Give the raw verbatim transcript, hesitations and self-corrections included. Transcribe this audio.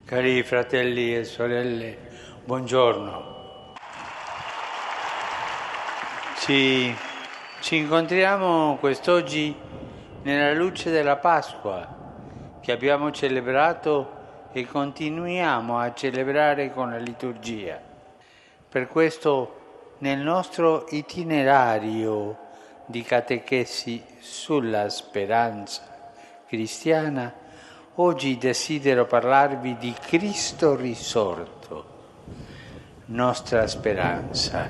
Cari fratelli e sorelle, buongiorno. Ci, ci incontriamo quest'oggi nella luce della Pasqua che abbiamo celebrato e continuiamo a celebrare con la liturgia. Per questo nel nostro itinerario di catechesi sulla speranza cristiana oggi desidero parlarvi di Cristo risorto, nostra speranza.